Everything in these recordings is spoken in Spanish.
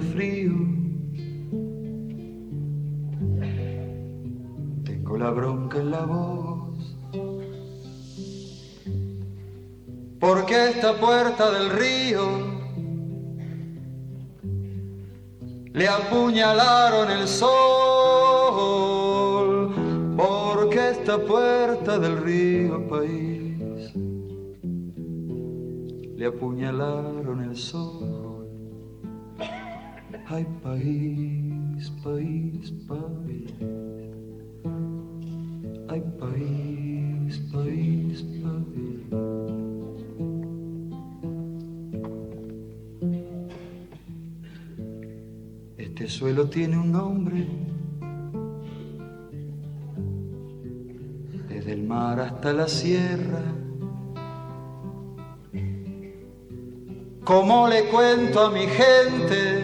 frío. Tengo la bronca en la voz, porque esta puerta del río le apuñalaron el sol, porque esta puerta del río país le apuñalaron el sol. Ay, país, país, país. Ay, país, país, país. Este suelo tiene un nombre, desde el mar hasta la sierra. ¿Cómo le cuento a mi gente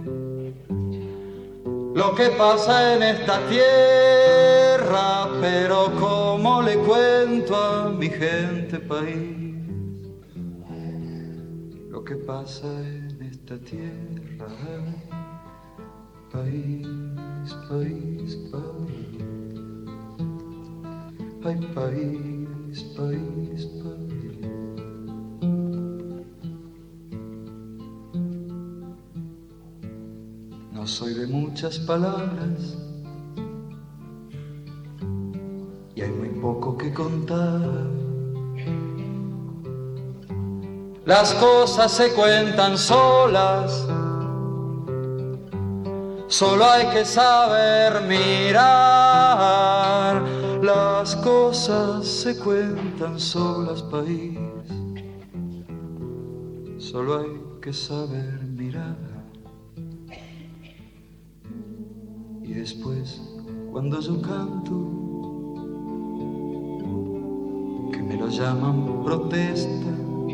lo que pasa en esta tierra? Pero ¿cómo le cuento a mi gente, país, lo que pasa en esta tierra? País, país, país. Ay, país, país, país. No soy de muchas palabras y hay muy poco que contar. Las cosas se cuentan solas, solo hay que saber mirar. Las cosas se cuentan solas, país, solo hay que saber mirar. Y después, cuando yo canto, que me lo llaman protesta,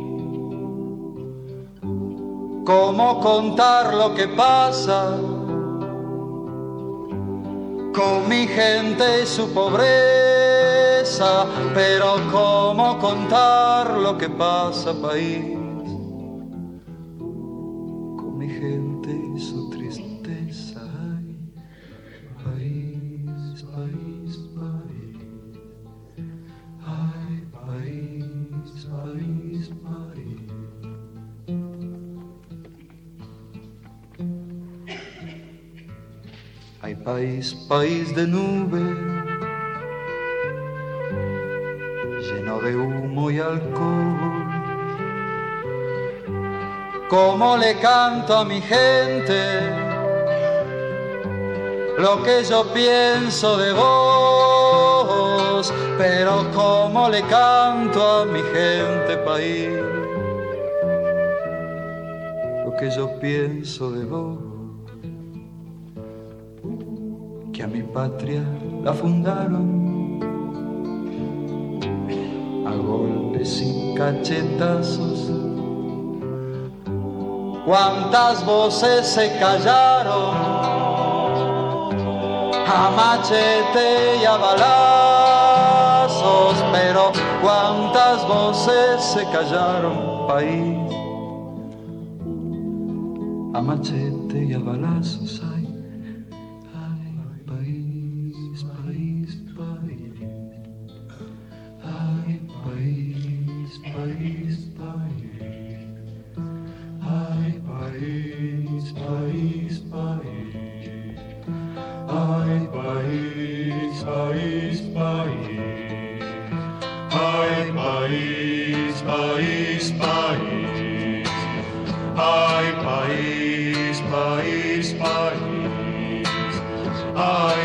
¿cómo contar lo que pasa con mi gente y su pobreza? Pero ¿cómo contar lo que pasa, país, con mi gente y su tristeza? Ay, país, país, país. Ay, país, país, país. Ay, país, país de nube, lleno de humo y alcohol. ¿Cómo le canto a mi gente lo que yo pienso de vos? Pero ¿cómo le canto a mi gente, país, lo que yo pienso de vos? Que a mi patria la fundaron a golpes y cachetazos. ¿Cuántas voces se callaron a machete y a balazos? Pero ¿cuántas voces se callaron, país, a machete y a balazos? Ay, ay, país, país, país. Ay, país, país, país. Ay, país, país, país. Ay, país, país, país. Ay, país, país, país. Ay, país, país, país. Ay,